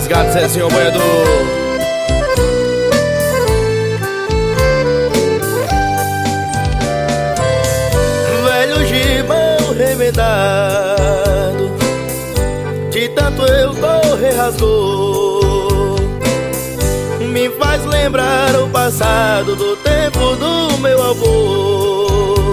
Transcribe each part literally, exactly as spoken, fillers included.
rasgado, Zezinho Boiador. Velho gibão remendado, de tanto eu correr rasgou. Me faz lembrar o passado do tempo do meu avô.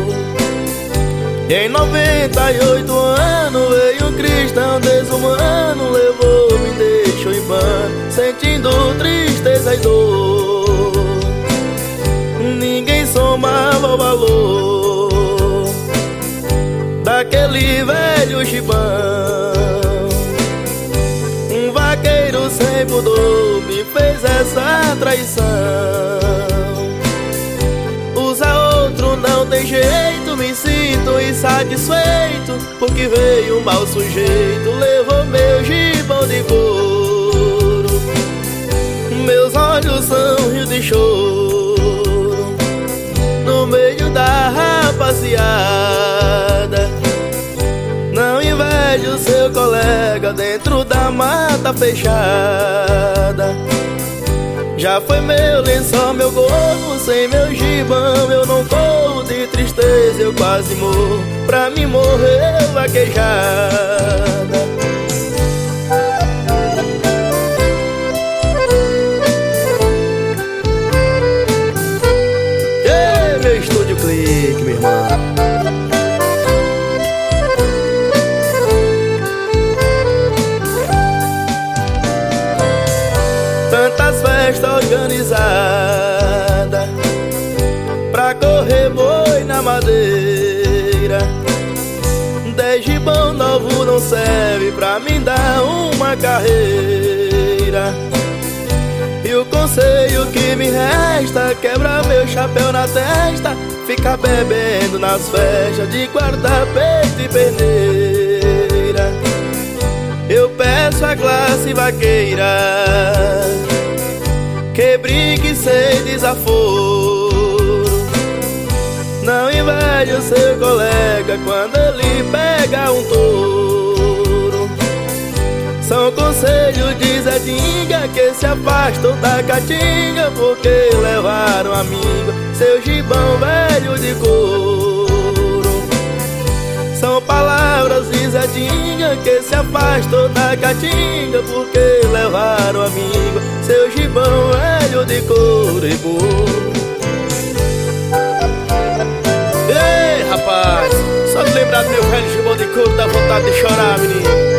Em noventa e oito anos veio um cristão desumano, levou, me deixou em pano, sentindo tristeza e dor. Ninguém somava o valor daquele velho gibão. Um vaqueiro sem pudor me fez essa traição. Usa outro, não tem jeito, me sinto insatisfeito, porque veio um mau sujeito, levou meu gibão de couro. Meus olhos são rio de choro, no meio da rapaziada. Não invejo seu colega dentro da mata fechada. Já foi meu lençol, meu gorro, sem meu gibão eu não corro. De tristeza eu quase morro, pra mim morrer vaquejada. Ei, meu estúdio clique, meu irmão. Tantas festas organizadas pra correr boi na madeira. Dez gibão novo não serve pra mim dar uma carreira. E o conselho que me resta, quebra meu chapéu na testa, fica bebendo nas festas de guarda-peito e perneira. Eu peço a classe vaqueira que brinque sem desaforo. Não inveje seu colega quando ele pega um touro. São conselhos de Zé Dinga que se afastam da caatinga, porque levaram amigo seu gibão velho de couro. São palavras de Zé Dinga que se afastam da caatinga, porque levaram amigo seu gibão velho de couro e burro. Ei, rapaz, só de lembrar do meu velho gibão de couro dá vontade de chorar, menino.